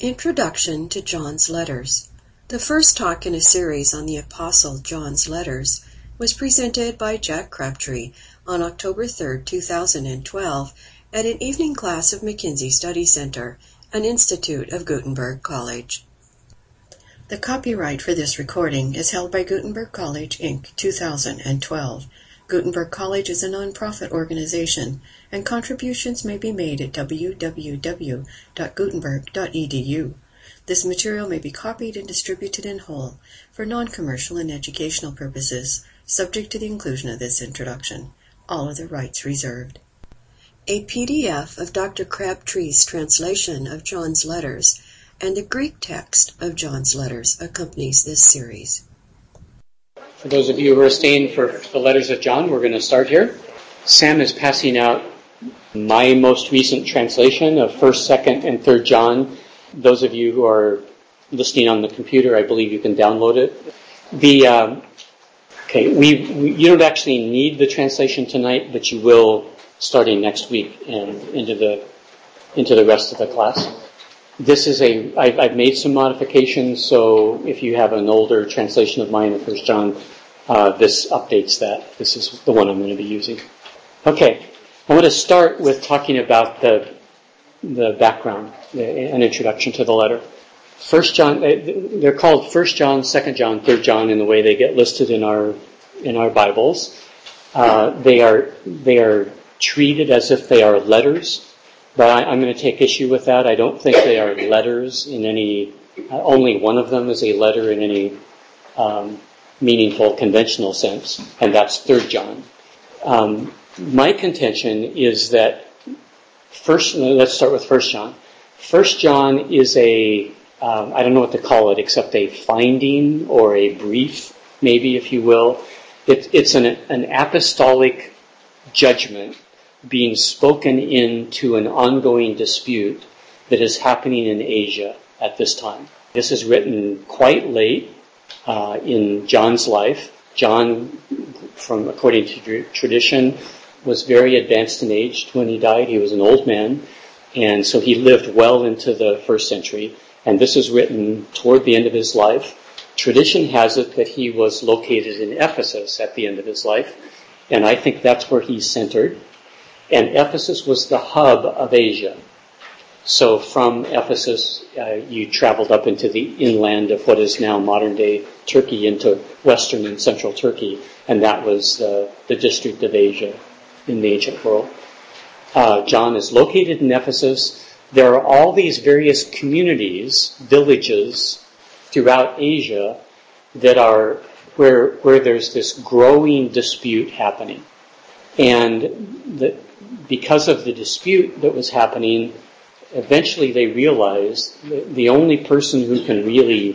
Introduction to John's Letters. The first talk in a series on the Apostle John's Letters was presented by Jack Crabtree on October 3, 2012 at an evening class of McKinsey Study Center, an institute of Gutenberg College. The copyright for this recording is held by Gutenberg College, Inc., 2012. Gutenberg College is a nonprofit organization, and contributions may be made at www.gutenberg.edu. This material may be copied and distributed in whole for non-commercial and educational purposes, subject to the inclusion of this introduction. All other rights reserved. A PDF of Dr. Crabtree's translation of John's Letters and the Greek text of John's Letters accompanies this series. For those of you who are staying for the letters of John, we're going to start here. Sam is passing out my most recent translation of 1st, 2nd, and 3rd John. Those of you who are listening on the computer, I believe you can download it. You don't actually need the translation tonight, but you will starting next week and into the rest of the class. This is I've made some modifications, so if you have an older translation of mine of 1 John, this updates that. This is the one I'm going to be using. Okay, I want to start with talking about the background, an introduction to the letter. 1 John, they're called 1 John, 2 John, 3 John in the way they get listed in our Bibles. They are treated as if they are letters. But I'm going to take issue with that. I don't think they are letters in any, only one of them is a letter in any meaningful, conventional sense, and that's 3 John. My contention is that let's start with 1 John. 1 John is I don't know what to call it, except a finding or a brief, maybe, if you will. It's an apostolic judgment being spoken into an ongoing dispute that is happening in Asia at this time. This is written quite late in John's life. John, according to tradition, was very advanced in age when he died. He was an old man, and so he lived well into the 1st century. And this is written toward the end of his life. Tradition has it that he was located in Ephesus at the end of his life, and I think that's where he's centered. And Ephesus was the hub of Asia. So from Ephesus, you traveled up into the inland of what is now modern-day Turkey into western and central Turkey, and that was the district of Asia in the ancient world. John is located in Ephesus. There are all these various communities, villages throughout Asia that are where there's this growing dispute happening. And because of the dispute that was happening, eventually they realized the only person who can really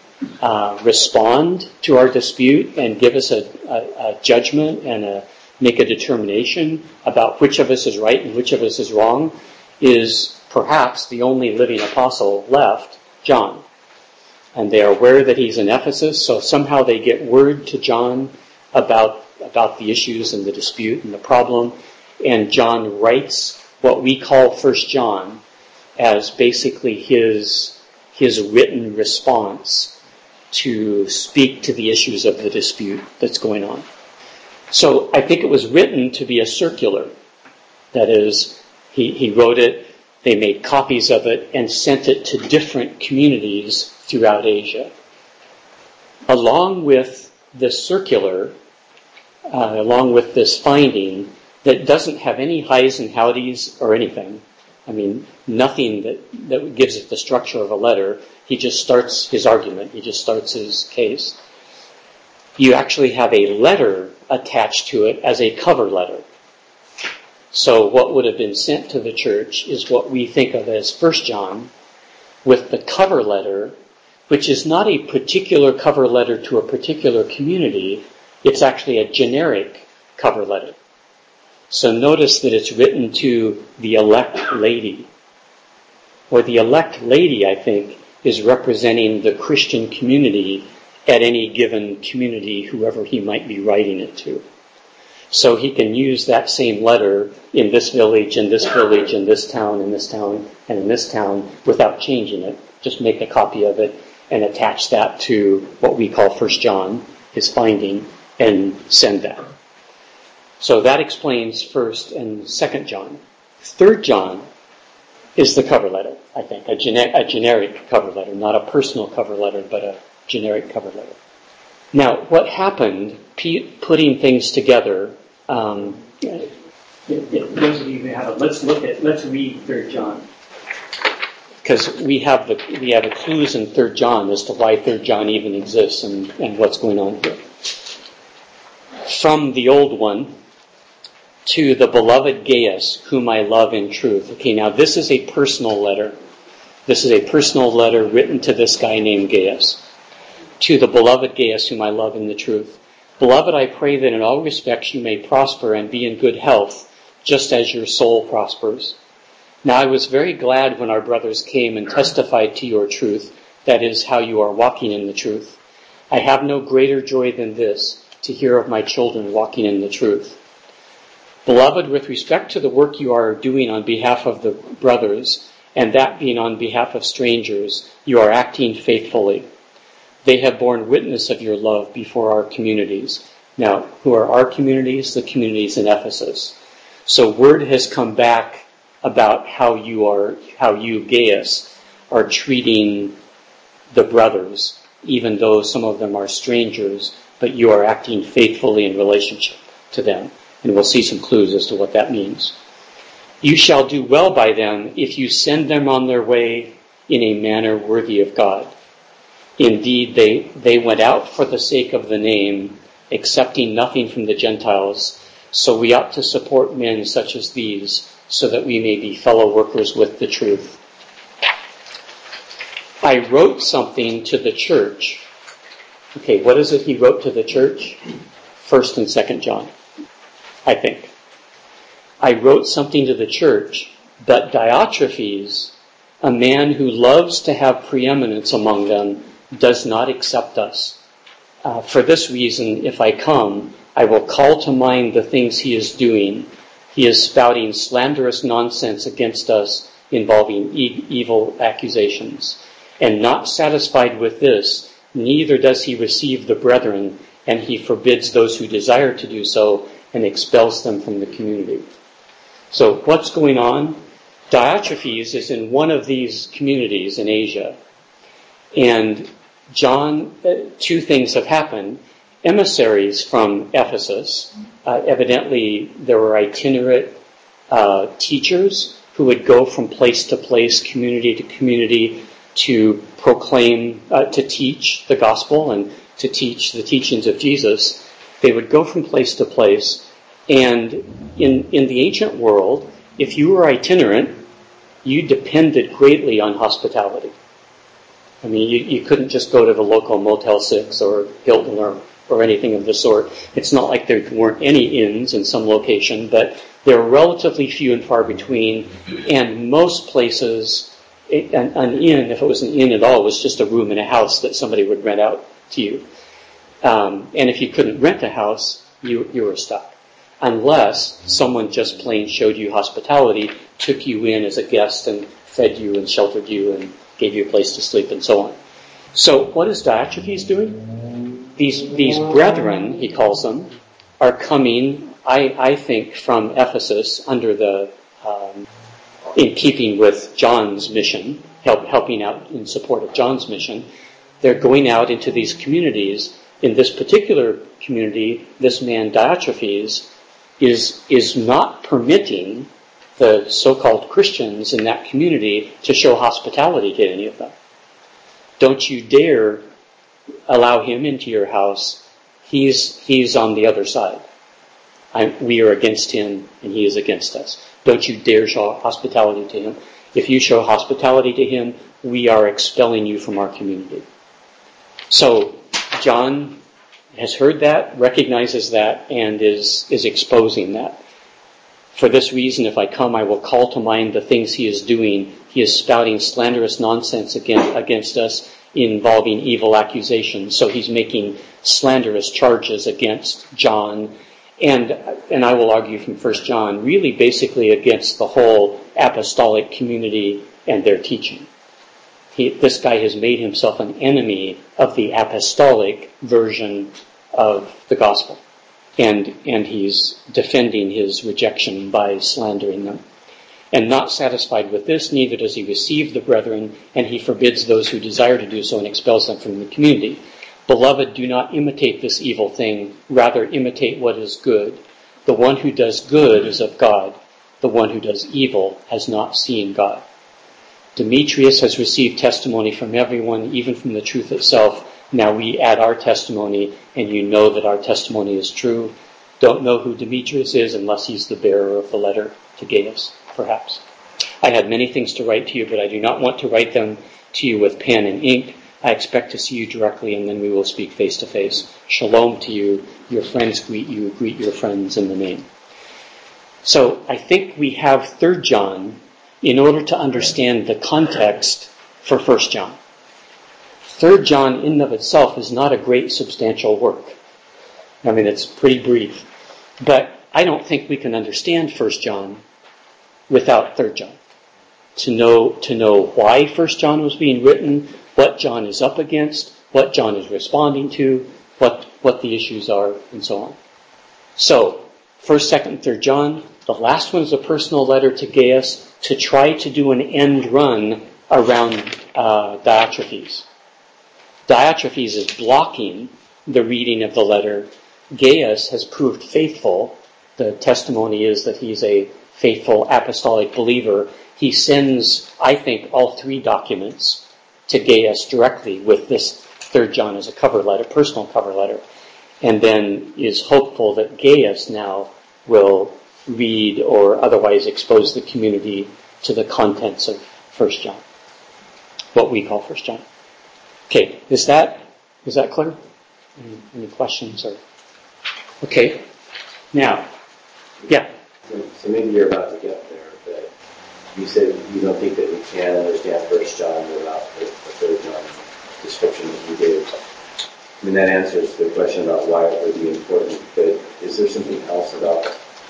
respond to our dispute and give us a judgment and make a determination about which of us is right and which of us is wrong is perhaps the only living apostle left, John. And they are aware that he's in Ephesus, so somehow they get word to John about the issues and the dispute and the problem. And John writes what we call 1 John as basically his written response to speak to the issues of the dispute that's going on. So I think it was written to be a circular. That is, he wrote it, they made copies of it, and sent it to different communities throughout Asia. Along with this circular, along with this finding, that doesn't have any highs and howdies or anything. I mean, nothing that gives it the structure of a letter. He just starts his argument. He just starts his case. You actually have a letter attached to it as a cover letter. So what would have been sent to the church is what we think of as 1 John, with the cover letter, which is not a particular cover letter to a particular community. It's actually a generic cover letter. So notice that it's written to the elect lady. Or the elect lady, I think, is representing the Christian community at any given community, whoever he might be writing it to. So he can use that same letter in this village, in this village, in this town, in this town, and in this town without changing it. Just make a copy of it and attach that to what we call 1 John, his finding, and send that. So that explains 1st and 2nd John. 3rd John is the cover letter, I think, a generic cover letter, not a personal cover letter, but a generic cover letter. Now, what happened, putting things together, those of you who have it, let's read 3rd John. Because we have the clues in 3rd John as to why 3rd John even exists and what's going on here. From the old one, to the beloved Gaius, whom I love in truth. Okay, now this is a personal letter. This is a personal letter written to this guy named Gaius. To the beloved Gaius, whom I love in the truth. Beloved, I pray that in all respects you may prosper and be in good health, just as your soul prospers. Now I was very glad when our brothers came and testified to your truth, that is, how you are walking in the truth. I have no greater joy than this, to hear of my children walking in the truth. Beloved, with respect to the work you are doing on behalf of the brothers, and that being on behalf of strangers, you are acting faithfully. They have borne witness of your love before our communities. Now, who are our communities? The communities in Ephesus. So word has come back about how you, Gaius, are treating the brothers, even though some of them are strangers, but you are acting faithfully in relationship to them. And we'll see some clues as to what that means. You shall do well by them if you send them on their way in a manner worthy of God. Indeed, they went out for the sake of the name, accepting nothing from the Gentiles. So we ought to support men such as these, so that we may be fellow workers with the truth. I wrote something to the church. Okay, what is it he wrote to the church? 1st and 2nd John, I think. I wrote something to the church, but Diotrephes, a man who loves to have preeminence among them, does not accept us. For this reason, if I come, I will call to mind the things he is doing. He is spouting slanderous nonsense against us involving evil accusations. And not satisfied with this, neither does he receive the brethren, and he forbids those who desire to do so and expels them from the community. So what's going on? Diotrephes is in one of these communities in Asia. And John, 2 things have happened. Emissaries from Ephesus, evidently there were itinerant teachers who would go from place to place, community to community, to proclaim, to teach the gospel and to teach the teachings of Jesus. They would go from place to place, and in the ancient world, if you were itinerant, you depended greatly on hospitality. I mean, you couldn't just go to the local Motel 6 or Hilton or anything of the sort. It's not like there weren't any inns in some location, but they were relatively few and far between, and most places, an inn, if it was an inn at all, was just a room in a house that somebody would rent out to you. And if you couldn't rent a house, you were stuck. Unless someone just plain showed you hospitality, took you in as a guest and fed you and sheltered you and gave you a place to sleep and so on. So what is Diotrephes doing? These brethren, he calls them, are coming, I think, from Ephesus under the, in keeping with John's mission, helping out in support of John's mission. They're going out into these communities. In this particular community, this man Diotrephes is not permitting the so-called Christians in that community to show hospitality to any of them. Don't you dare allow him into your house. He's on the other side. We are against him and he is against us. Don't you dare show hospitality to him. If you show hospitality to him, we are expelling you from our community. So John has heard that, recognizes that, and is exposing that. For this reason, if I come, I will call to mind the things he is doing. He is spouting slanderous nonsense against us involving evil accusations. So he's making slanderous charges against John And I will argue from 1 John, really basically against the whole apostolic community and their teaching. This guy has made himself an enemy of the apostolic version of the gospel. And he's defending his rejection by slandering them. And not satisfied with this, neither does he receive the brethren, and he forbids those who desire to do so and expels them from the community. Beloved, do not imitate this evil thing, rather imitate what is good. The one who does good is of God. The one who does evil has not seen God. Demetrius has received testimony from everyone, even from the truth itself. Now we add our testimony, and you know that our testimony is true. Don't know who Demetrius is unless he's the bearer of the letter to Gaius, perhaps. I had many things to write to you, but I do not want to write them to you with pen and ink. I expect to see you directly, and then we will speak face to face. Shalom to you. Your friends greet you. Greet your friends in the name. So I think we have 3 John in order to understand the context for 1 John. 3 John in and of itself is not a great substantial work. I mean, it's pretty brief. But I don't think we can understand 1 John without 3 John. To know why 1 John was being written, what John is up against, what John is responding to, what the issues are, and so on. So, 1st, 2nd, and 3rd John. The last one is a personal letter to Gaius to try to do an end run around Diotrephes. Diotrephes is blocking the reading of the letter. Gaius has proved faithful. The testimony is that he's a faithful apostolic believer. He sends, I think, all 3 documents to Gaius directly with this 3rd John as a cover letter, personal cover letter, and then is hopeful that Gaius now will read or otherwise expose the community to the contents of 1 John, what we call 1 John. Okay, is that clear? Any questions? Or okay, now, yeah. So maybe you're about to get there, but you said you don't think that we can understand 1 John without the 3rd John description that you gave. I mean, that answers the question about why it would be important, but is there something else about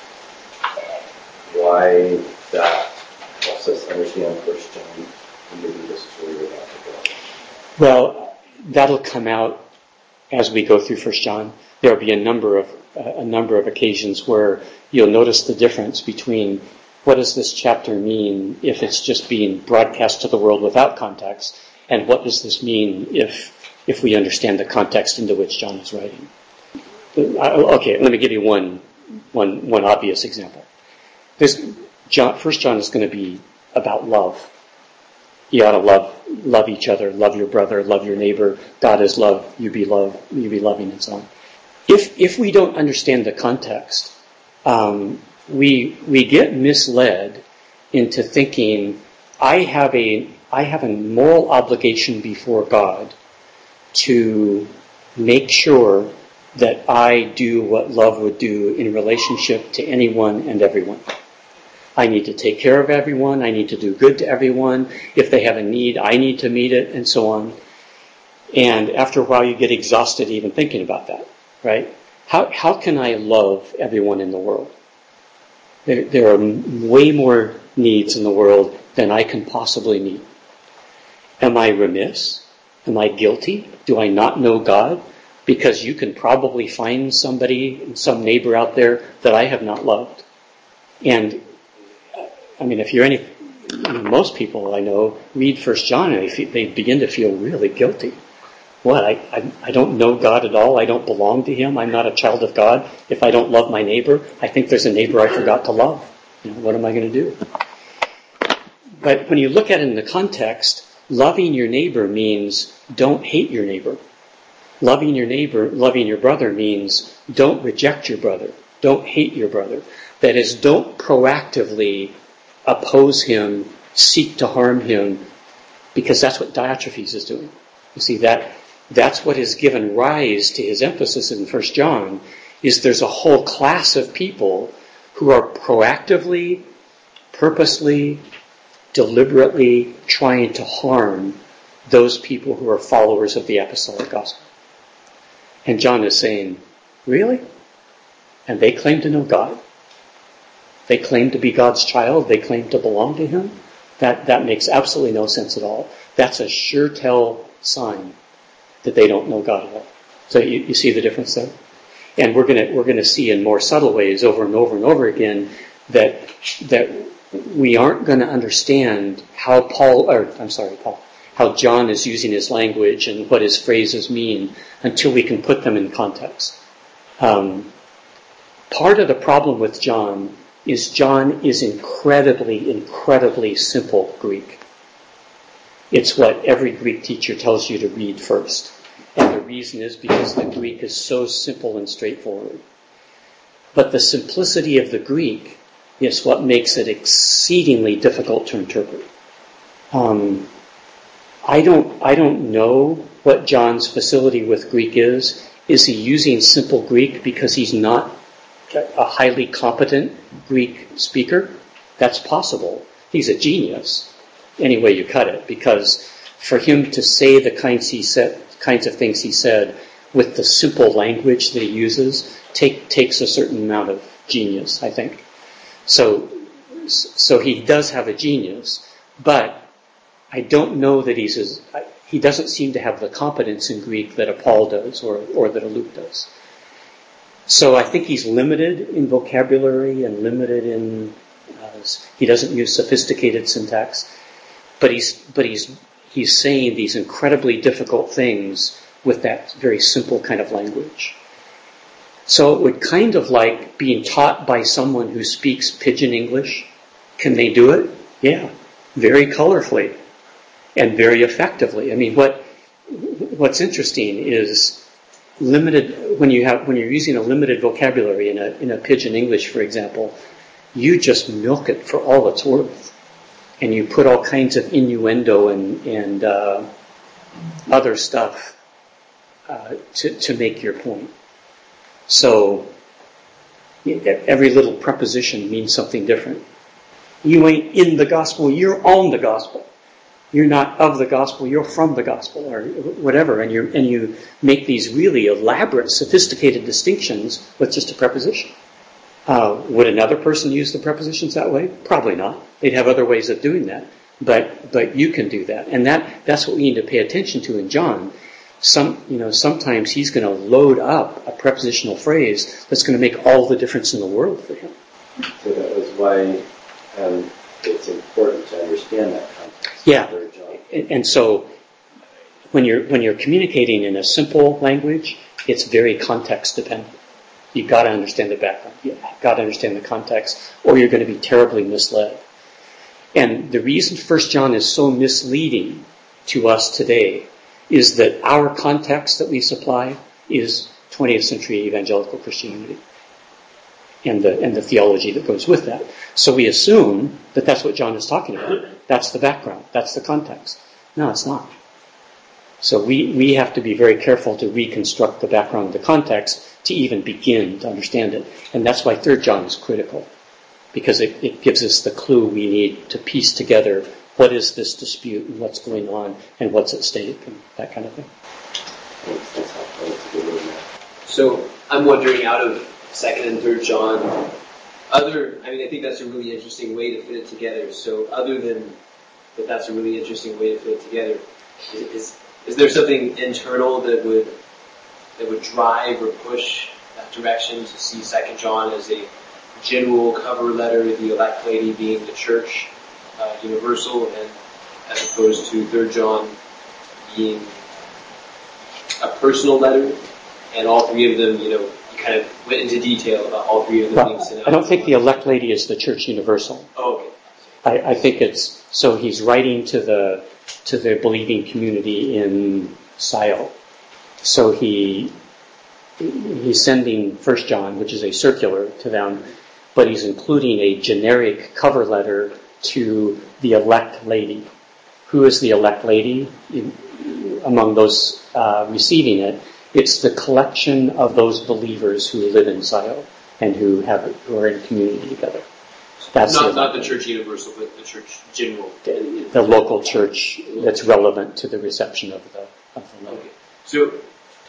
why that helps us understand 1 John? And maybe this is where you're about to go. Well, that'll come out as we go through 1 John. There will be a number of occasions where you'll notice the difference between what does this chapter mean if it's just being broadcast to the world without context, and what does this mean if we understand the context into which John is writing. Okay, let me give you one obvious example. 1 John is going to be about love. You ought to love each other, love your brother, love your neighbor. God is love, you be loving, and so on. If we don't understand the context, we get misled into thinking I have a moral obligation before God to make sure that I do what love would do in relationship to anyone and everyone. I need to take care of everyone. I need to do good to everyone. If they have a need, I need to meet it, and so on. And after a while, you get exhausted even thinking about that, right? How can I love everyone in the world? There are way more needs in the world than I can possibly meet. Am I remiss? Am I guilty? Do I not know God? Because you can probably find somebody, some neighbor out there that I have not loved. And I mean, most people I know read 1 John and they begin to feel really guilty. What? I don't know God at all. I don't belong to Him. I'm not a child of God. If I don't love my neighbor, I think there's a neighbor I forgot to love. What am I going to do? But when you look at it in the context, loving your neighbor means don't hate your neighbor. Loving your brother means don't reject your brother. Don't hate your brother. That is, don't proactively oppose him, seek to harm him, because that's what Diotrephes is doing. You see, that's what has given rise to his emphasis in 1 John, is there's a whole class of people who are proactively, purposely, deliberately trying to harm those people who are followers of the apostolic gospel. And John is saying, really? and they claim to know God. They claim to be God's child. They claim to belong to Him. That makes absolutely no sense at all. That's a sure tell sign that they don't know God at all. So you see the difference there? And we're gonna see in more subtle ways over and over and over again that we aren't going to understand how how John is using his language and what his phrases mean until we can put them in context. Part of the problem with John is incredibly, incredibly simple Greek. It's what every Greek teacher tells you to read first. And the reason is because the Greek is so simple and straightforward. But the simplicity of the Greek is what makes it exceedingly difficult to interpret. I don't know what John's facility with Greek is. Is he using simple Greek because he's not a highly competent Greek speaker? That's possible. He's a genius, any way you cut it, because for him to say the kinds of things he said with the simple language that he uses takes a certain amount of genius, I think. So he does have a genius, but I don't know that he doesn't seem to have the competence in Greek that a Paul does or that a Luke does. So I think he's limited in vocabulary and limited in, he doesn't use sophisticated syntax, but he's saying these incredibly difficult things with that very simple kind of language. So it would kind of like being taught by someone who speaks pidgin English. Can they do it? Yeah, very colorfully and very effectively. I mean, what's interesting is limited when you're using a limited vocabulary in a pidgin English, for example, you just milk it for all it's worth, and you put all kinds of innuendo and other stuff to make your point. So every little preposition means something different. You ain't in the gospel, you're on the gospel. You're not of the gospel, you're from the gospel, or whatever. And you make these really elaborate, sophisticated distinctions with just a preposition. Would another person use the prepositions that way? Probably not. They'd have other ways of doing that. But you can do that. And that's what we need to pay attention to in John. Sometimes he's going to load up a prepositional phrase that's going to make all the difference in the world for him. So that was why it's important to understand that context. Yeah, and so when you're communicating in a simple language, it's very context dependent. You've got to understand the background. You've got to understand the context, or you're going to be terribly misled. And the reason 1 John is so misleading to us today is that our context that we supply is 20th century evangelical Christianity and the theology that goes with that. So we assume that that's what John is talking about. That's the background. That's the context. No, it's not. So we have to be very careful to reconstruct the background and the context to even begin to understand it. And that's why 3 John is critical, because it gives us the clue we need to piece together what is this dispute and what's going on and what's at stake and that kind of thing. So I'm wondering, out of 2nd and 3rd John, I think that's a really interesting way to fit it together. So other than that's a really interesting way to fit it together, is there something internal that would drive or push that direction to see 2nd John as a general cover letter, the elect lady being the church, universal, and as opposed to 3rd John being a personal letter, and all three of them, you kind of went into detail about all three of them being sent out? I don't think the elect lady is the church universal. Oh, okay. I think so he's writing to the believing community in Scio. So he's sending 1 John, which is a circular, to them, but he's including a generic cover letter to the elect lady. Who is the elect lady? Among those receiving it, it's the collection of those believers who live in Scio and who are in community together. That's not the church universal, but the church general. The local church that's relevant to the reception of the letter. Okay. So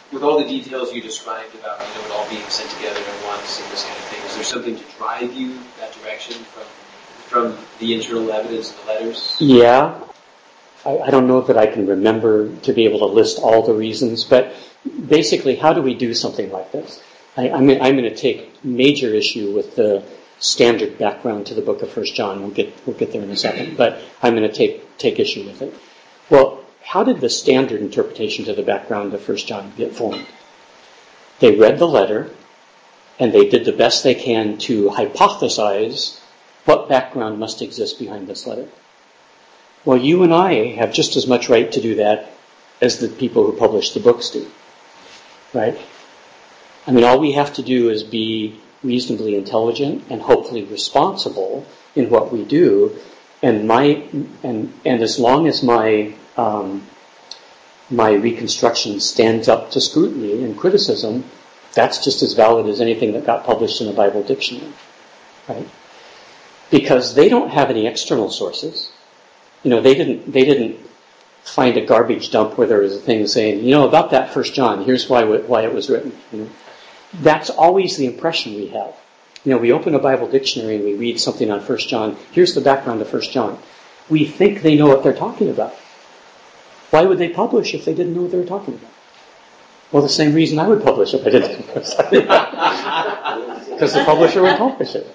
with all the details you described about it all being sent together at once and this kind of thing, is there something to drive you that direction from the internal evidence in the letters? Yeah. I don't know that I can remember to be able to list all the reasons, but basically, how do we do something like this? I'm going to take major issue with the standard background to the book of 1 John. We'll get there in a second, but I'm going to take issue with it. Well, how did the standard interpretation to the background of 1 John get formed? They read the letter, and they did the best they can to hypothesize what background must exist behind this letter. Well, you and I have just as much right to do that as the people who publish the books do, right? I mean, all we have to do is be reasonably intelligent and hopefully responsible in what we do, and as long as my reconstruction stands up to scrutiny and criticism, that's just as valid as anything that got published in a Bible dictionary, right? Because they don't have any external sources. They didn't find a garbage dump where there was a thing saying, about that 1 John, here's why it was written. That's always the impression we have. We open a Bible dictionary and we read something on 1 John. Here's the background of 1 John. We think they know what they're talking about. Why would they publish if they didn't know what they were talking about? Well, the same reason I would publish if I didn't. Because the publisher would publish it.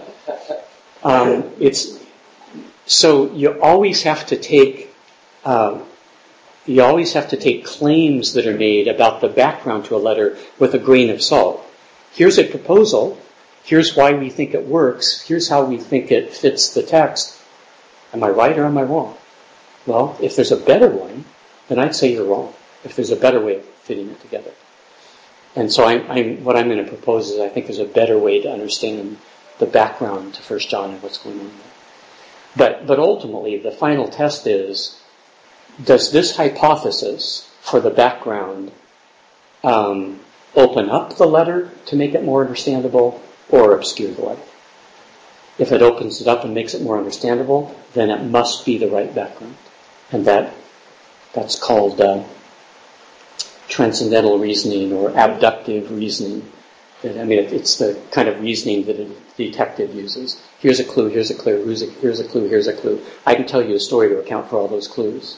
So you always have to take claims that are made about the background to a letter with a grain of salt. Here's a proposal. Here's why we think it works. Here's how we think it fits the text. Am I right or am I wrong? Well, if there's a better one, then I'd say you're wrong. If there's a better way of fitting it together. And so what I'm going to propose is I think there's a better way to understand the background to 1 John and what's going on there. But ultimately, the final test is, does this hypothesis for the background open up the letter to make it more understandable or obscure the letter? If it opens it up and makes it more understandable, then it must be the right background. And that's called transcendental reasoning or abductive reasoning. It's the kind of reasoning that a detective uses. Here's a clue, here's a clue, here's a clue, here's a clue. I can tell you a story to account for all those clues.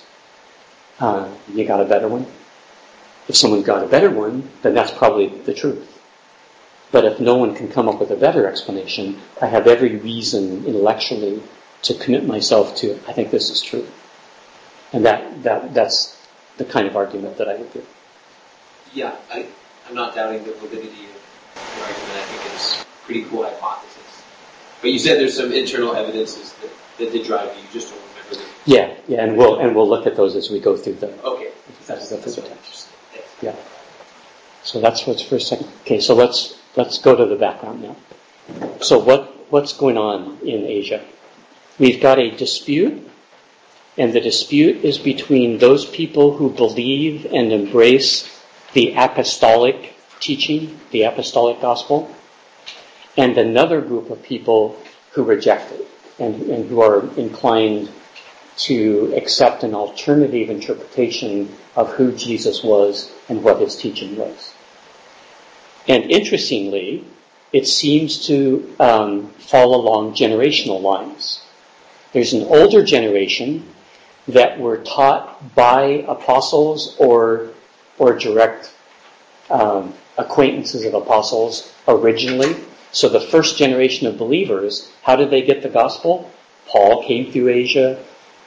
You got a better one? If someone's got a better one, then that's probably the truth. But if no one can come up with a better explanation, I have every reason intellectually to commit myself to, I think this is true. And that's the kind of argument that I would give. Yeah, I'm not doubting the validity of your argument. I think it's a pretty cool hypothesis. But you said there's some internal evidences that did drive you. You just don't remember them. Yeah, and we'll look at those as we go through the. Okay. That's what interesting. Yeah. So that's what's first, second. Okay, so let's go to the background now. So what's going on in Asia? We've got a dispute, and the dispute is between those people who believe and embrace the apostolic teaching, the apostolic gospel, and another group of people who reject it and who are inclined to accept an alternative interpretation of who Jesus was and what his teaching was. And interestingly, it seems to fall along generational lines. There's an older generation that were taught by apostles or direct acquaintances of apostles originally. So the first generation of believers, how did they get the gospel? Paul came through Asia.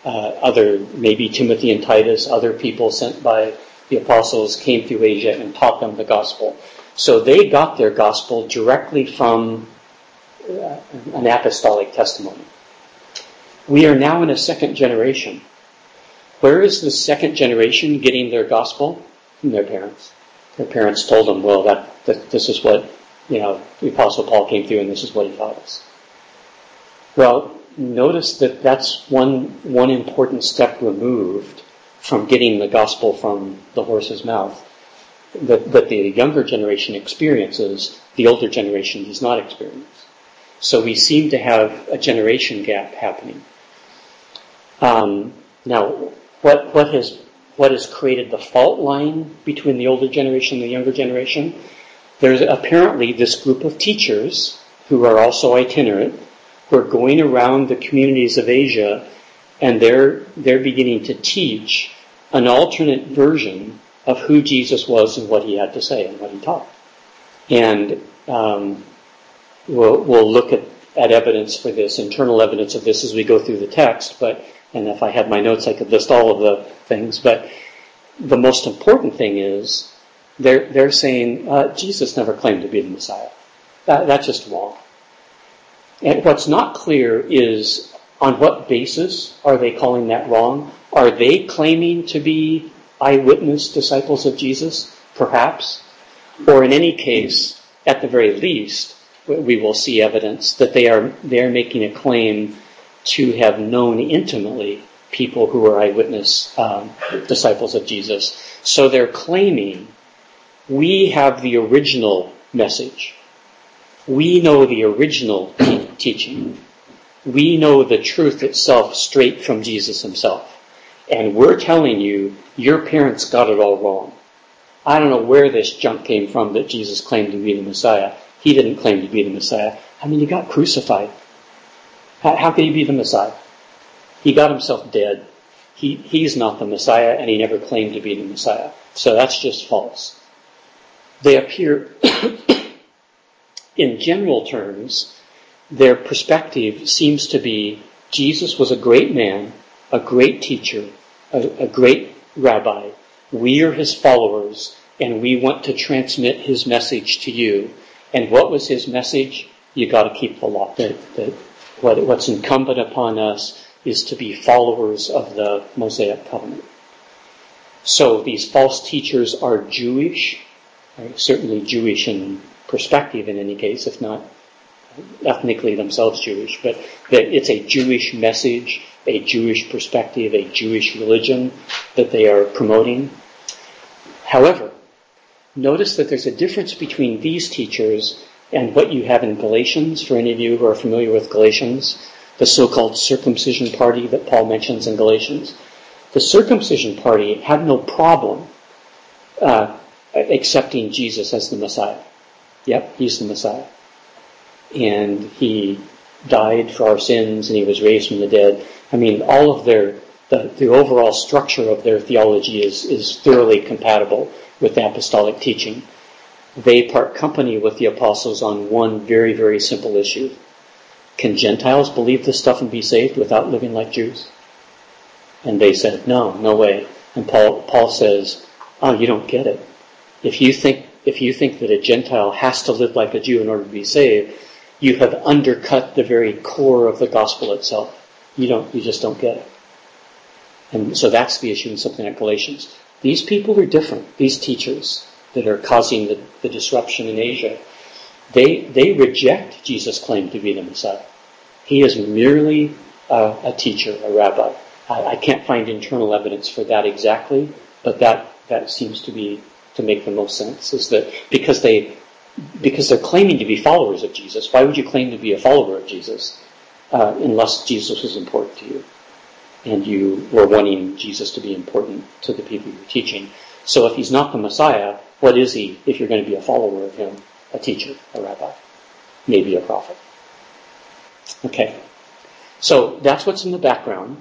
Maybe Timothy and Titus, other people sent by the apostles came through Asia and taught them the gospel. So they got their gospel directly from an apostolic testimony. We are now in a second generation. Where is the second generation getting their gospel? From their parents. Their parents told them, well, that this is what, the Apostle Paul came through and this is what he taught us. Well, notice that that's one important step removed from getting the gospel from the horse's mouth that the younger generation experiences, the older generation does not experience. So we seem to have a generation gap happening. Now, what what has created the fault line between the older generation and the younger generation. There's apparently this group of teachers who are also itinerant, who are going around the communities of Asia, and they're beginning to teach an alternate version of who Jesus was and what he had to say and what he taught. And we'll look at evidence for this, internal evidence of this as we go through the text, and if I had my notes I could list all of the things, but the most important thing is they're saying Jesus never claimed to be the Messiah. That's just wrong. And what's not clear is on what basis are they calling that wrong? Are they claiming to be eyewitness disciples of Jesus? Perhaps. Or in any case, at the very least, we will see evidence that they are making a claim to have known intimately people who were eyewitness disciples of Jesus. So they're claiming, we have the original message. We know the original teaching. We know the truth itself straight from Jesus himself. And we're telling you, your parents got it all wrong. I don't know where this junk came from that Jesus claimed to be the Messiah. He didn't claim to be the Messiah. I mean, he got crucified. How could he be the Messiah? He got himself dead. He's not the Messiah, and he never claimed to be the Messiah. So that's just false. They appear, in general terms, their perspective seems to be Jesus was a great man, a great teacher, a great rabbi. We are his followers, and we want to transmit his message to you. And what was his message? You got to keep the law. What's incumbent upon us is to be followers of the Mosaic covenant. So these false teachers are Jewish, right? Certainly Jewish in perspective in any case, if not ethnically themselves Jewish, but that it's a Jewish message, a Jewish perspective, a Jewish religion that they are promoting. However, notice that there's a difference between these teachers and what you have in Galatians. For any of you who are familiar with Galatians, the so-called circumcision party that Paul mentions in Galatians. The circumcision party had no problem accepting Jesus as the Messiah. Yep, he's the Messiah. And he died for our sins and he was raised from the dead. I mean, all of the overall structure of their theology is thoroughly compatible with the apostolic teaching. They part company with the apostles on one very, very simple issue. Can Gentiles believe this stuff and be saved without living like Jews? And they said, no way. And Paul says, you don't get it. If you think that a Gentile has to live like a Jew in order to be saved, you have undercut the very core of the gospel itself. You just don't get it. And so that's the issue in something like Galatians. These people are different. These teachers that are causing the disruption in Asia, they reject Jesus' claim to be the Messiah. He is merely a teacher, a rabbi. I can't find internal evidence for that exactly, but that seems to make the most sense, is that because they're claiming to be followers of Jesus. Why would you claim to be a follower of Jesus unless Jesus was important to you and you were wanting Jesus to be important to the people you're teaching? So if he's not the Messiah, what is he if you're going to be a follower of him? A teacher, a rabbi, maybe a prophet. Okay, so that's what's in the background.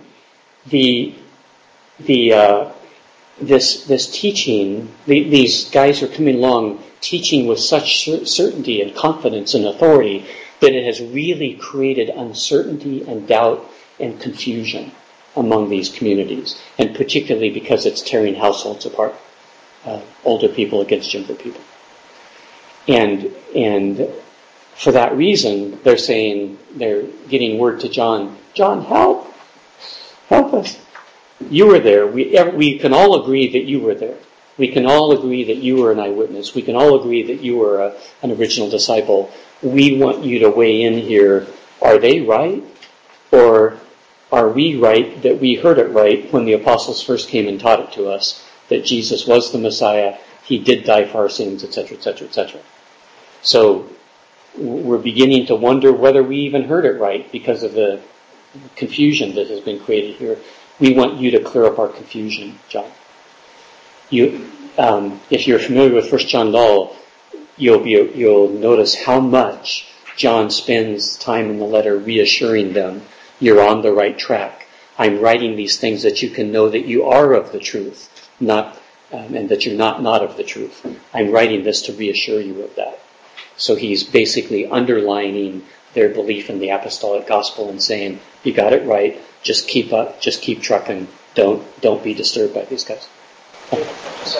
This teaching, these guys are coming along teaching with such certainty and confidence and authority that it has really created uncertainty and doubt and confusion among these communities, and particularly because it's tearing households apart, older people against younger people. And for that reason, they're saying, they're getting word to John, help us. You were there. We can all agree that you were there. We can all agree that you were an eyewitness. We can all agree that you were an original disciple. We want you to weigh in here. Are they right? Or are we right that we heard it right when the apostles first came and taught it to us, that Jesus was the Messiah, he did die for our sins, etc., etc., etc. So we're beginning to wonder whether we even heard it right because of the confusion that has been created here. We want you to clear up our confusion, John. If you're familiar with 1 John Lull, you'll notice how much John spends time in the letter reassuring them, you're on the right track. I'm writing these things that you can know that you are of the truth, and that you're not of the truth. I'm writing this to reassure you of that. So he's basically underlining their belief in the apostolic gospel and saying, you got it right, just keep up, just keep trucking, don't be disturbed by these guys. I just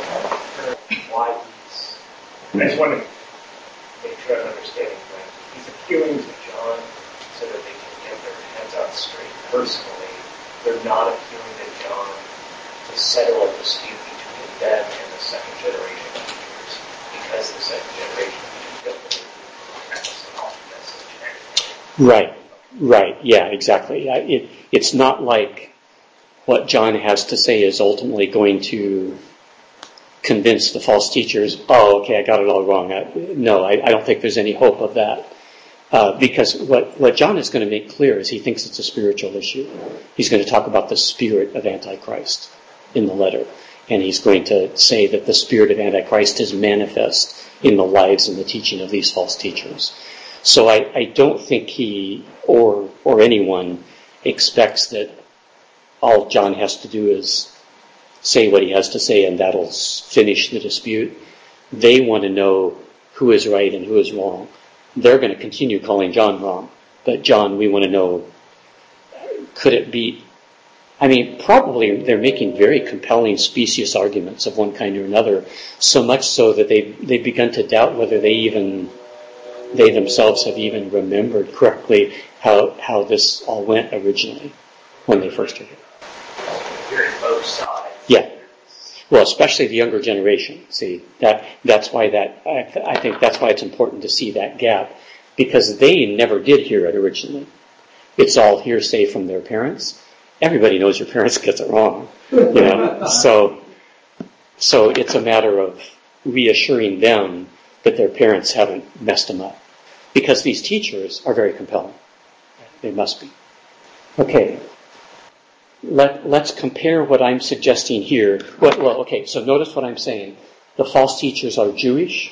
want to make sure I'm understanding that he's appealing to John so that they can get their heads on straight personally. They're not appealing to John to settle a dispute between them and the second generation of teachers, because the second generation of teachers don't practice an off message. Right, yeah, exactly. It's not like what John has to say is ultimately going to convince the false teachers, oh, okay, I got it all wrong. I don't think there's any hope of that. Because what John is going to make clear is he thinks it's a spiritual issue. He's going to talk about the spirit of Antichrist in the letter. And he's going to say that the spirit of Antichrist is manifest in the lives and the teaching of these false teachers. So I don't think he or anyone expects that all John has to do is say what he has to say and that'll finish the dispute. They want to know who is right and who is wrong. They're going to continue calling John wrong. But John, we want to know, could it be? I mean, probably they're making very compelling specious arguments of one kind or another, so much so that they've begun to doubt whether they themselves have even remembered correctly how this all went originally when they first heard it. Hearing both sides. Yeah. Well, especially the younger generation. See, that's why I think that's why it's important to see that gap, because they never did hear it originally. It's all hearsay from their parents. Everybody knows your parents get it wrong, So it's a matter of reassuring them that their parents haven't messed them up, because these teachers are very compelling. They must be. Okay. Let's compare what I'm suggesting here. So notice what I'm saying. The false teachers are Jewish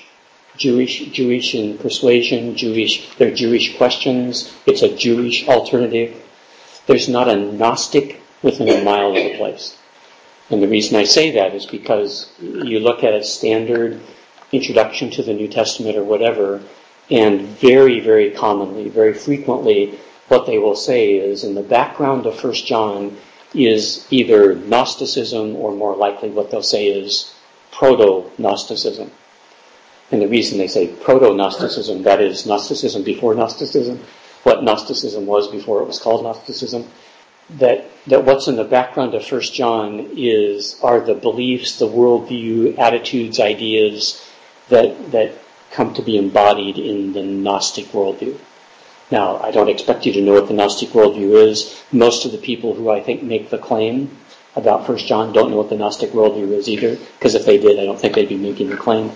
in persuasion, they're Jewish questions. It's a Jewish alternative. There's not a Gnostic within a mile of the place. And the reason I say that is because you look at a standard introduction to the New Testament or whatever, and very, very commonly, very frequently, what they will say is in the background of 1 John is either Gnosticism, or more likely what they'll say is proto-Gnosticism. And the reason they say proto-Gnosticism, that is Gnosticism before Gnosticism, what Gnosticism was before it was called Gnosticism, that what's in the background of 1 John are the beliefs, the worldview, attitudes, ideas that come to be embodied in the Gnostic worldview. Now, I don't expect you to know what the Gnostic worldview is. Most of the people who I think make the claim about 1 John don't know what the Gnostic worldview is either, because if they did, I don't think they'd be making the claim.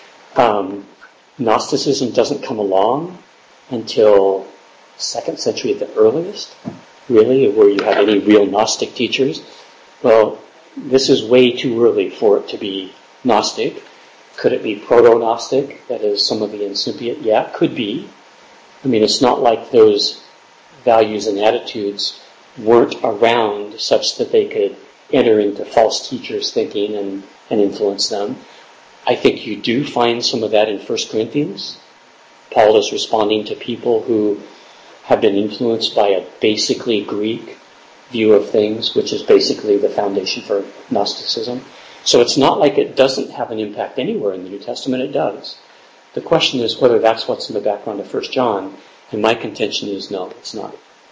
Gnosticism doesn't come along until 2nd century at the earliest, really, where you have any real Gnostic teachers. Well, this is way too early for it to be Gnostic. Could it be proto-Gnostic? That is, some of the incipient? Yeah, could be. I mean, it's not like those values and attitudes weren't around such that they could enter into false teachers' thinking and influence them. I think you do find some of that in 1 Corinthians. Paul is responding to people who have been influenced by a basically Greek view of things, which is basically the foundation for Gnosticism. So it's not like it doesn't have an impact anywhere in the New Testament. It does. The question is whether that's what's in the background of 1 John, and my contention is no, it's not.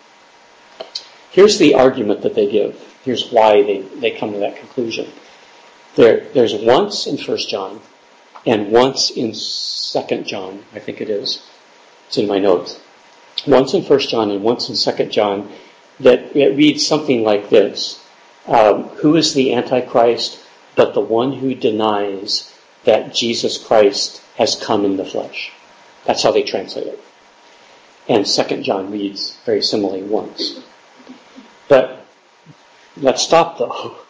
Here's the argument that they give. Here's why they come to that conclusion. There's once in 1 John, and once in 2 John, I think it is. It's in my notes. Once in 1 John and once in 2 John, that it reads something like this. Who is the Antichrist but the one who denies that Jesus Christ has come in the flesh? That's how they translate it. And 2 John reads very similarly once. But let's stop though.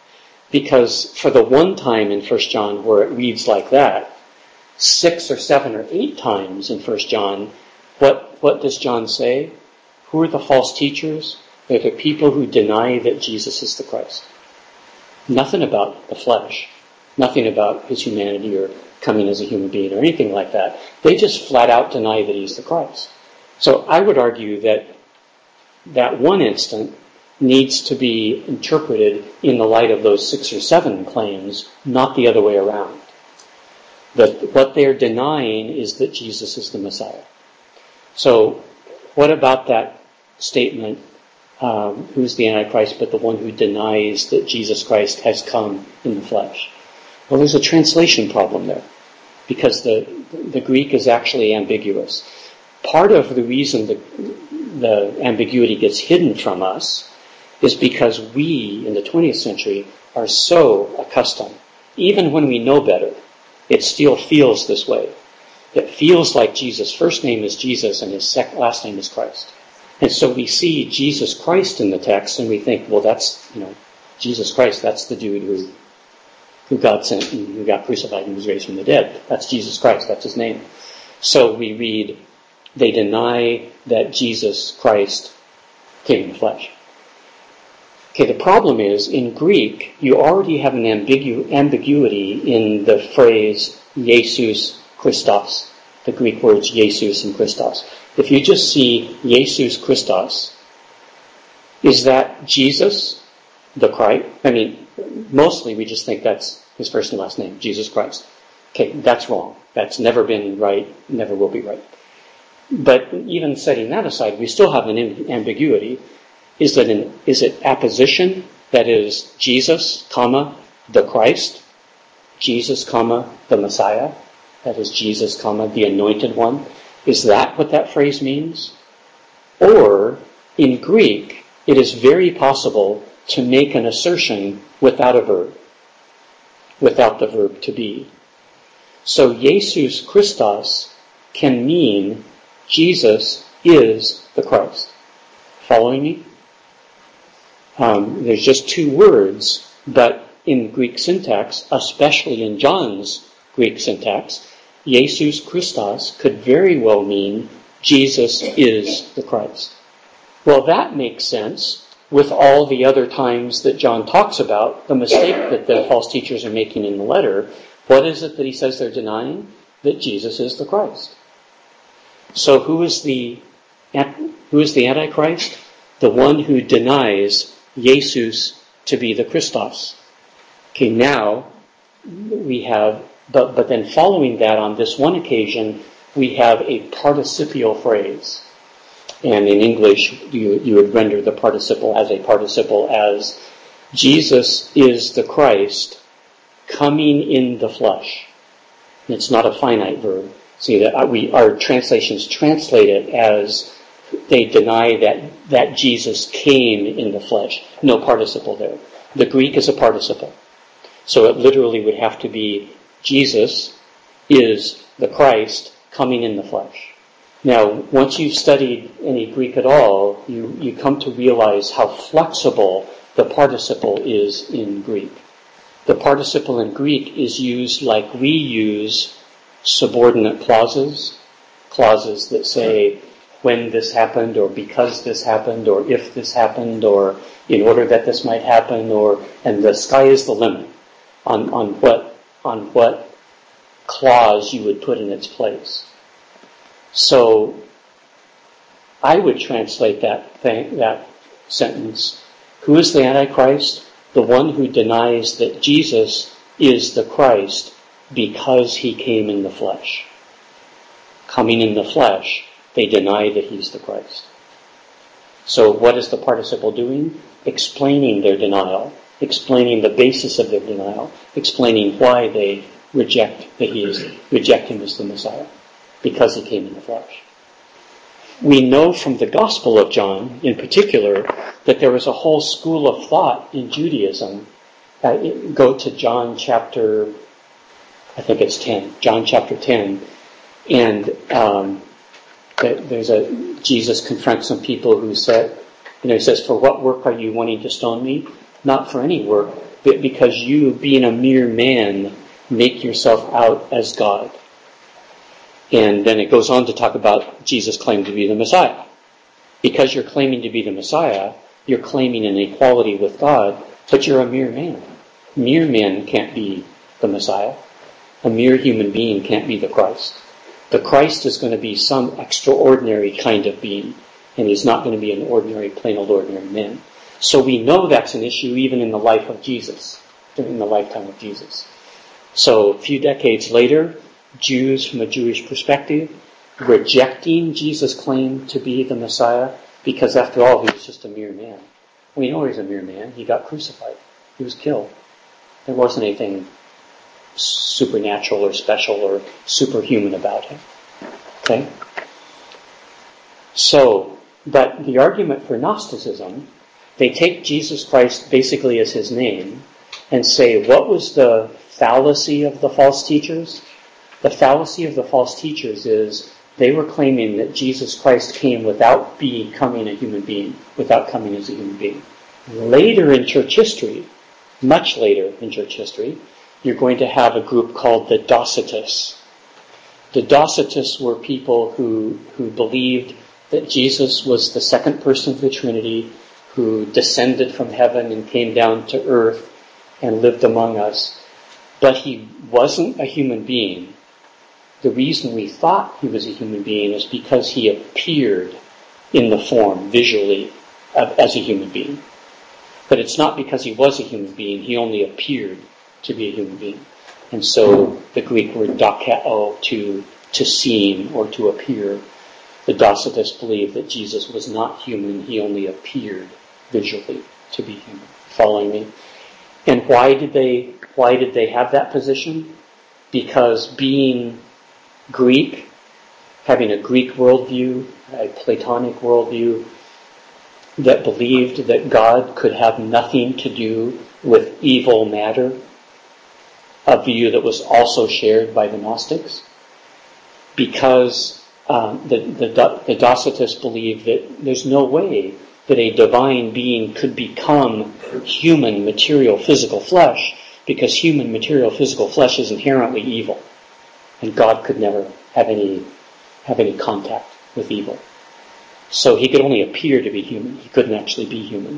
Because for the one time in 1 John where it reads like that, 6 or 7 or 8 times in 1 John, what does John say? Who are the false teachers? They're the people who deny that Jesus is the Christ. Nothing about the flesh. Nothing about his humanity or coming as a human being or anything like that. They just flat out deny that he's the Christ. So I would argue that that one instant needs to be interpreted in the light of those 6 or 7 claims, not the other way around. That what they're denying is that Jesus is the Messiah. So what about that statement, who's the Antichrist but the one who denies that Jesus Christ has come in the flesh? Well, there's a translation problem there, because the Greek is actually ambiguous. Part of the reason the ambiguity gets hidden from us is because we, in the 20th century, are so accustomed, even when we know better, it still feels this way. It feels like Jesus' first name is Jesus and his last name is Christ. And so we see Jesus Christ in the text and we think, well, that's, Jesus Christ, that's the dude who God sent and who got crucified and was raised from the dead. That's Jesus Christ, that's his name. So we read, they deny that Jesus Christ came in the flesh. Okay, the problem is, in Greek, you already have an ambiguity in the phrase Jesus Christos, the Greek words Jesus and Christos. If you just see Jesus Christos, is that Jesus, the Christ? Mostly we just think that's his first and last name, Jesus Christ. Okay, that's wrong. That's never been right, never will be right. But even setting that aside, we still have an ambiguity. Is it apposition, that is Jesus, the Christ, Jesus, the Messiah, that is Jesus, the Anointed One? Is that what that phrase means? Or, in Greek, it is very possible to make an assertion without a verb, without the verb to be. So, Jesus Christos can mean Jesus is the Christ. Following me? There's just 2 words, but in Greek syntax, especially in John's Greek syntax, Jesus Christos could very well mean Jesus is the Christ. Well, that makes sense with all the other times that John talks about the mistake that the false teachers are making in the letter. What is it that he says they're denying? That Jesus is the Christ. So who is the Antichrist? The one who denies Jesus to be the Christos. Okay, now we have, but then following that on this one occasion, we have a participial phrase. And in English, you would render the participle as Jesus is the Christ coming in the flesh. It's not a finite verb. See, that our translations translate it as they deny that Jesus came in the flesh. No participle there. The Greek is a participle. So it literally would have to be Jesus is the Christ coming in the flesh. Now, once you've studied any Greek at all, you come to realize how flexible the participle is in Greek. The participle in Greek is used like we use subordinate clauses that say when this happened, or because this happened, or if this happened, or in order that this might happen, and the sky is the limit on what clause you would put in its place. So I would translate that sentence. Who is the Antichrist? The one who denies that Jesus is the Christ because he came in the flesh. Coming in the flesh, they deny that he's the Christ. So what is the participle doing? Explaining their denial, explaining the basis of their denial, explaining why they reject him as the Messiah, because he came in the flesh. We know from the Gospel of John, in particular, that there was a whole school of thought in Judaism. Go to John chapter, I think it's 10, John chapter 10, and Jesus confronts some people who said, he says, for what work are you wanting to stone me? Not for any work, that because you, being a mere man, make yourself out as God. And then it goes on to talk about Jesus' claim to be the Messiah. Because you're claiming to be the Messiah, you're claiming an equality with God, but you're a mere man. Mere man can't be the Messiah. A mere human being can't be the Christ. The Christ is going to be some extraordinary kind of being, and he's not going to be an ordinary, plain old ordinary man. So we know that's an issue even in the life of Jesus, during the lifetime of Jesus. So a few decades later, Jews from a Jewish perspective, rejecting Jesus' claim to be the Messiah, because after all, he was just a mere man. We know he's a mere man. He got crucified. He was killed. There wasn't anything supernatural or special or superhuman about him. Okay? So, but the argument for Gnosticism, they take Jesus Christ basically as his name and say, what was the fallacy of the false teachers? The fallacy of the false teachers is they were claiming that Jesus Christ came without becoming a human being, without coming as a human being. Later in church history, much later in church history, you're going to have a group called the Docetists. The Docetists were people who believed that Jesus was the second person of the Trinity, who descended from heaven and came down to earth and lived among us. But he wasn't a human being. The reason we thought he was a human being is because he appeared in the form, visually, as a human being. But it's not because he was a human being, he only appeared to be a human being. And so the Greek word dokeo, to seem or to appear, the Docetists believed that Jesus was not human, he only appeared visually to be human. Following me? And why did they have that position? Because being Greek, having a Greek worldview, a Platonic worldview, that believed that God could have nothing to do with evil matter, a view that was also shared by the Gnostics, because the Docetists believed that there's no way that a divine being could become human, material, physical flesh, because human, material, physical flesh is inherently evil, and God could never have any contact with evil. So he could only appear to be human. He couldn't actually be human.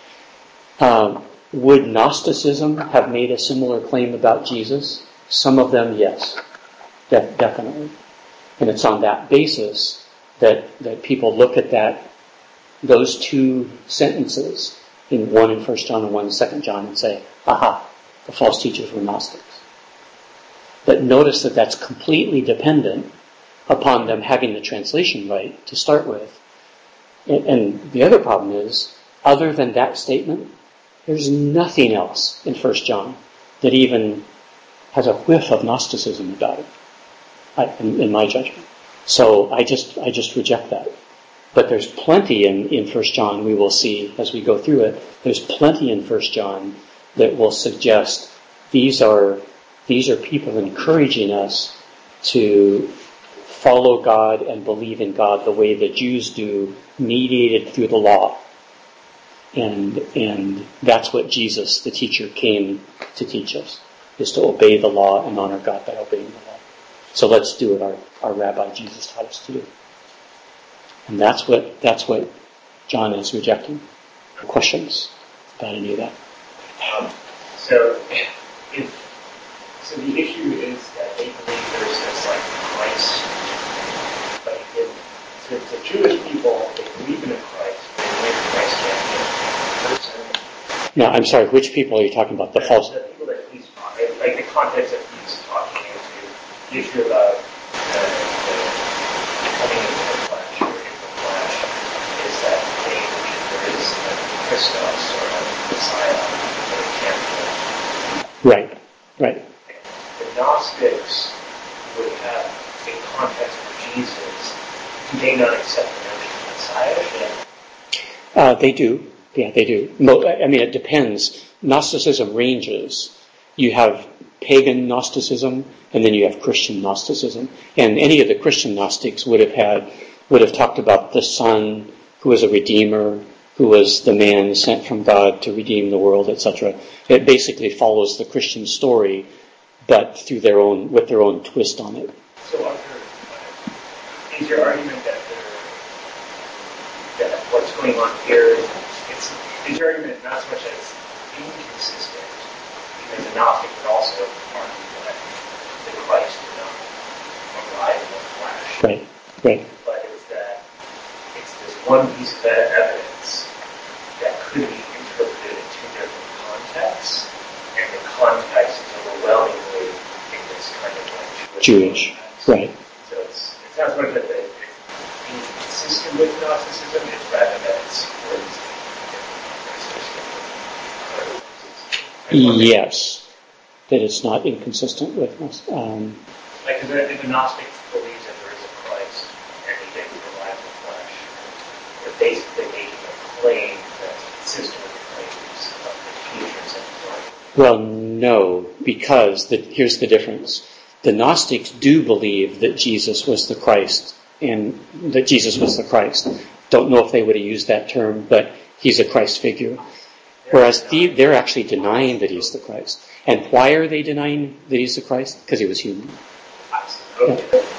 Would Gnosticism have made a similar claim about Jesus? Some of them, yes. Definitely. And it's on that basis that people look at those two sentences, one in 1 John and one in 2 John, and say, aha, the false teachers were Gnostics. But notice that that's completely dependent upon them having the translation right to start with. And the other problem is, other than that statement, there's nothing else in 1 John that even has a whiff of Gnosticism about it, in my judgment. So I just reject that. But there's plenty in 1 John, we will see as we go through it, there's plenty in 1 John that will suggest these are people encouraging us to follow God and believe in God the way the Jews do, mediated through the law. And that's what Jesus, the teacher, came to teach us, is to obey the law and honor God by obeying the law. So let's do what our Rabbi Jesus taught us to do. And that's what John is rejecting. Questions about any of that? So the issue is that they believe there's this Christ. But the Jewish people, they believe in a Christ, but they believe Christ can't be a person. No, I'm sorry, which people are you talking about? The false? The people that he's talking, like the context that he's talking into, the issue about the coming into the flesh, or in the flesh, is that they believe there is a Christos or a Messiah, but it can't be. Right. The Gnostics would have a context for Jesus. Do they not accept the notion of Messiah? They do. Yeah, they do. I mean, it depends. Gnosticism ranges. You have pagan Gnosticism, and then you have Christian Gnosticism. And any of the Christian Gnostics would have talked about the Son who was a redeemer, who was the man sent from God to redeem the world, etc. It basically follows the Christian story, but with their own twist on it. So, is your argument that what's going on here is your argument not so much as inconsistent, because the Gnostic would also argue that the Christ did not arrive in the flesh. Right. But it's that it's this one piece of evidence that could be interpreted in two different contexts, and the context is overwhelmingly in this kind of like Jewish. Right. So it sounds like that it's inconsistent with Gnosticism, it's rather that it's Yes, that it's not inconsistent with us. Like, if the Gnostic believes that there is a Christ and he didn't arrive in the flesh, they're basically making a claim that's consistent with the claims of the teachers of the Bible. Well, no, because here's the difference. The Gnostics do believe that Jesus was the Christ, and that Jesus was the Christ. Don't know if they would have used that term, but he's a Christ figure. Whereas they're actually denying that he's the Christ. And why are they denying that he's the Christ? Because he was human. Okay.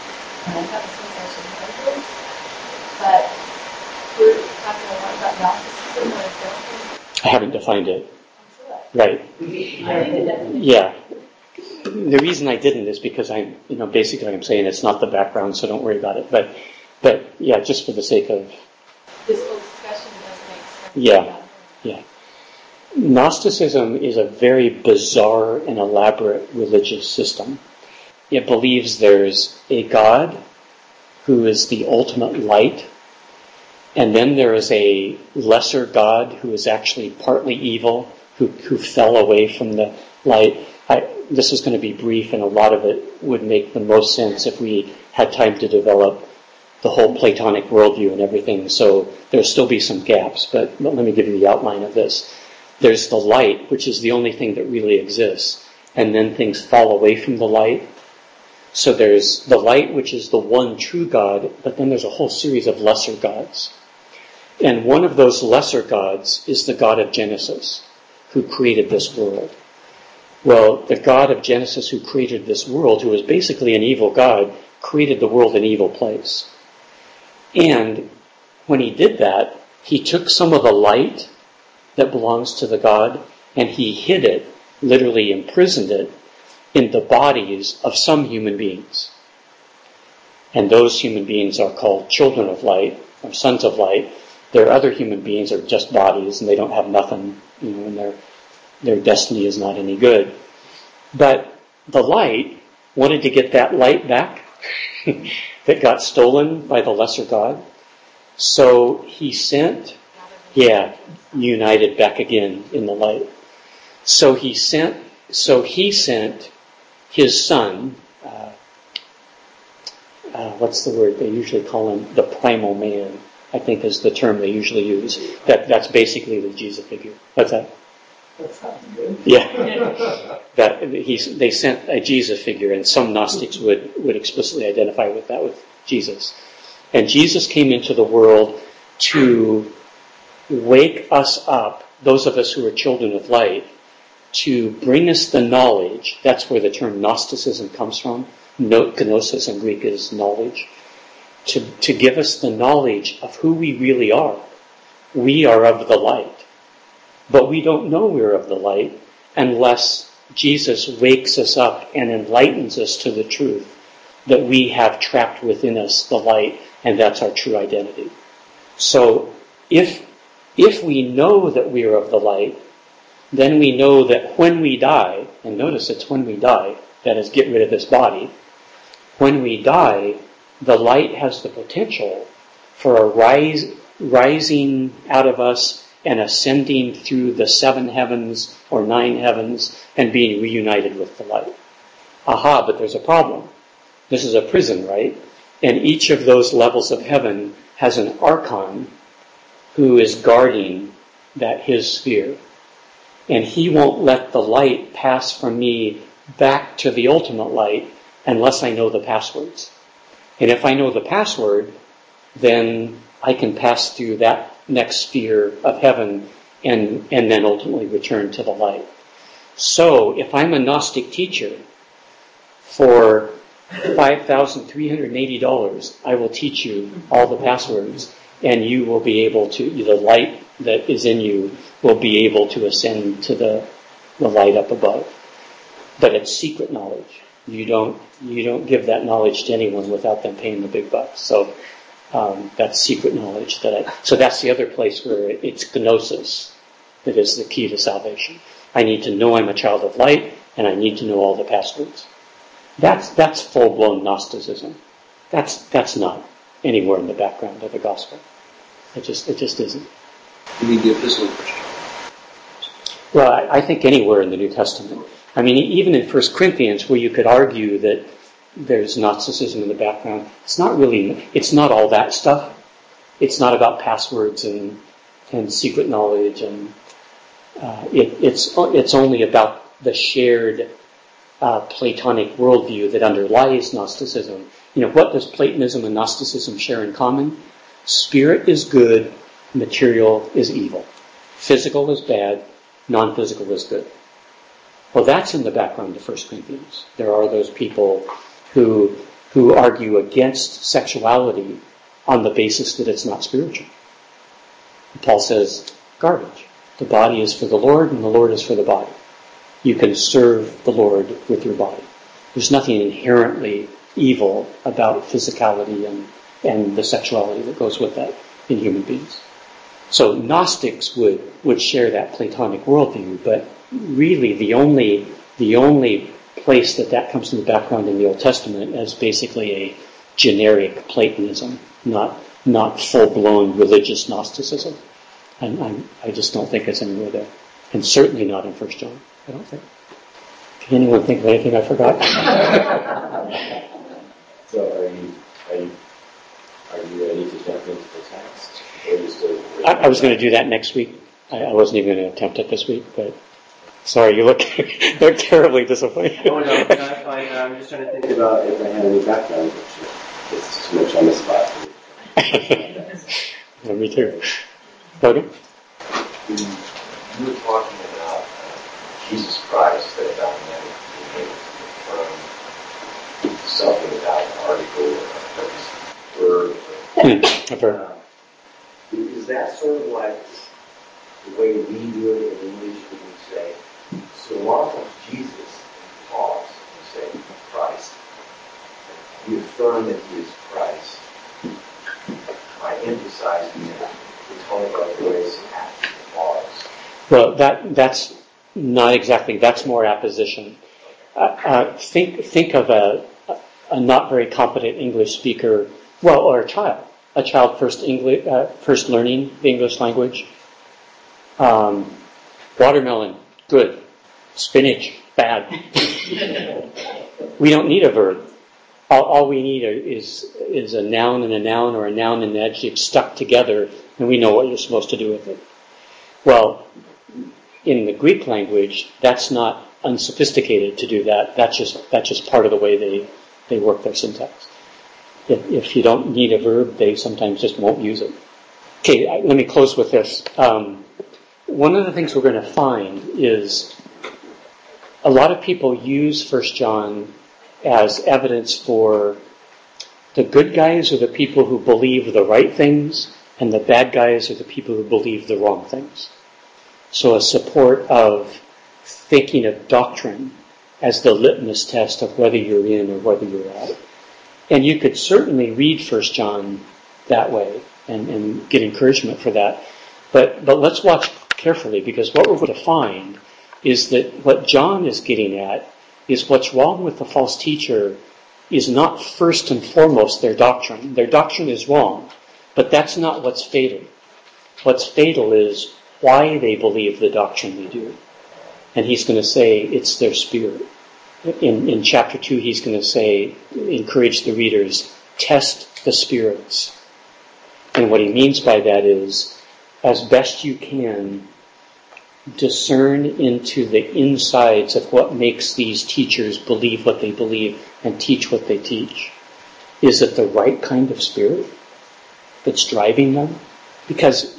But we're talking a lot about Gnosticism. I haven't defined it. Right. Yeah. The reason I didn't is because basically I'm saying it's not the background, so don't worry about it. But yeah, just for the sake of... This whole discussion doesn't make sense. Yeah. Gnosticism is a very bizarre and elaborate religious system. It believes there's a God who is the ultimate light, and then there is a lesser God who is actually partly evil, who fell away from the light. This is going to be brief, and a lot of it would make the most sense if we had time to develop the whole Platonic worldview and everything. So there'll still be some gaps, but let me give you the outline of this. There's the light, which is the only thing that really exists, and then things fall away from the light. So there's the light, which is the one true God, but then there's a whole series of lesser gods. And one of those lesser gods is the God of Genesis, who created this world. Well, the God of Genesis who created this world, who is basically an evil God, created the world an evil place. And when he did that, he took some of the light that belongs to the God, and he hid it, literally imprisoned it, in the bodies of some human beings. And those human beings are called children of light, or sons of light. Their other human beings are just bodies, and they don't have nothing, and their destiny is not any good. But the light wanted to get that light back that got stolen by the lesser God. So he sent, united back again in the light. So he sent his son, what's the word? They usually call him the primal man, I think is the term they usually use. That's basically the Jesus figure. What's that? That sounds good. Yeah. They sent a Jesus figure, and some Gnostics would explicitly identify with that, with Jesus. And Jesus came into the world to wake us up, those of us who are children of light, to bring us the knowledge. That's where the term Gnosticism comes from. Gnosis in Greek is knowledge. To give us the knowledge of who we really are. We are of the light. But we don't know we're of the light unless Jesus wakes us up and enlightens us to the truth that we have trapped within us the light, and that's our true identity. So if we know that we are of the light, then we know that when we die, and notice it's when we die, that is, get rid of this body, when we die, the light has the potential for a rising out of us and ascending through the 7 heavens or 9 heavens and being reunited with the light. Aha, but there's a problem. This is a prison, right? And each of those levels of heaven has an archon who is guarding his sphere. And he won't let the light pass from me back to the ultimate light unless I know the passwords. And if I know the password, then I can pass through that next sphere of heaven and then ultimately return to the light. So if I'm a Gnostic teacher, for $5,380, I will teach you all the passwords, and you will be able to, the light that is in you will be able to ascend to the light up above. But it's secret knowledge. You don't give that knowledge to anyone without them paying the big bucks. So that's secret knowledge. So that's the other place where it's gnosis that is the key to salvation. I need to know I'm a child of light, and I need to know all the passwords. That's full-blown Gnosticism. That's not anywhere in the background of the gospel. It just isn't. You need the epistle of John. Well, I think anywhere in the New Testament. I mean, even in 1 Corinthians, where you could argue that there's Gnosticism in the background, it's not all that stuff. It's not about passwords and secret knowledge, and it's only about the shared Platonic worldview that underlies Gnosticism. What does Platonism and Gnosticism share in common? Spirit is good, material is evil. Physical is bad, non-physical is good. Well, that's in the background of 1 Corinthians. There are those people who argue against sexuality on the basis that it's not spiritual. Paul says, garbage. The body is for the Lord, and the Lord is for the body. You can serve the Lord with your body. There's nothing inherently evil about physicality and the sexuality that goes with that in human beings. So Gnostics would share that Platonic worldview, but really the only place that comes in the background in the Old Testament is basically a generic Platonism, not full-blown religious Gnosticism. And I just don't think it's anywhere there. And certainly not in 1 John, I don't think. Can anyone think of anything I forgot? So are you ready to jump into the text? Or you still I was going to do that next week. I wasn't even going to attempt it this week, but sorry, you look terribly disappointed. Oh, no, that's fine. I'm just trying to think about if I had any background picture. It's too much on the spot. Yeah, me too. Logan? You were talking about Jesus Christ that being able to confirm something about an article or a verb. Is that sort of like the way we do it in English when we say, so long as Jesus pause and say Christ, we affirm that he is Christ by emphasizing that the tone of our voice has to pause. Well, that's not exactly. That's more apposition. Think of a not very competent English speaker, or a child first learning the English language. Watermelon, good. Spinach, bad. We don't need a verb. All we need is a noun and a noun, or a noun and an adjective stuck together, and we know what you're supposed to do with it. Well, in the Greek language, that's not unsophisticated to do that. That's just part of the way they work their syntax. If you don't need a verb, they sometimes just won't use it. Okay, let me close with this. One of the things we're going to find is a lot of people use 1 John as evidence for the good guys are the people who believe the right things, and the bad guys are the people who believe the wrong things. So a support of thinking of doctrine as the litmus test of whether you're in or whether you're out. And you could certainly read 1 John that way and get encouragement for that. But let's watch carefully, because what we're going to find is that what John is getting at is what's wrong with the false teacher is not first and foremost their doctrine. Their doctrine is wrong, but that's not what's fatal. What's fatal is why they believe the doctrine they do. And he's going to say it's their spirit. In chapter 2, he's going to say, encourage the readers, test the spirits. And what he means by that is, as best you can, discern into the insides of what makes these teachers believe what they believe and teach what they teach. Is it the right kind of spirit that's driving them? Because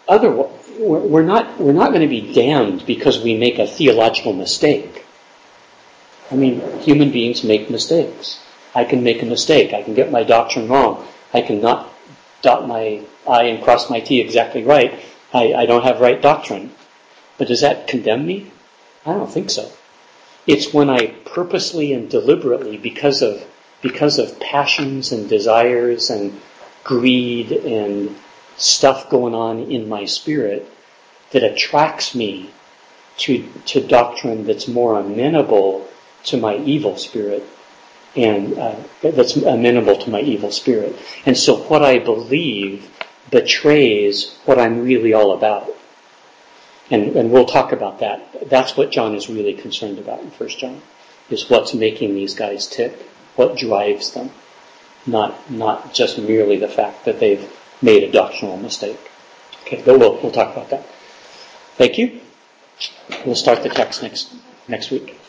we're not going to be damned because we make a theological mistake. I mean, human beings make mistakes. I can make a mistake. I can get my doctrine wrong. I can not dot my I and cross my T exactly right. I don't have right doctrine. But does that condemn me? I don't think so. It's when I purposely and deliberately, because of passions and desires and greed and stuff going on in my spirit, that attracts me to doctrine that's more amenable to my evil spirit, and that's amenable to my evil spirit. And so what I believe betrays what I'm really all about. And we'll talk about that. That's what John is really concerned about in 1 John, is what's making these guys tick, what drives them, not just merely the fact that they've made a doctrinal mistake. Okay, but we'll talk about that. Thank you. We'll start the text next week.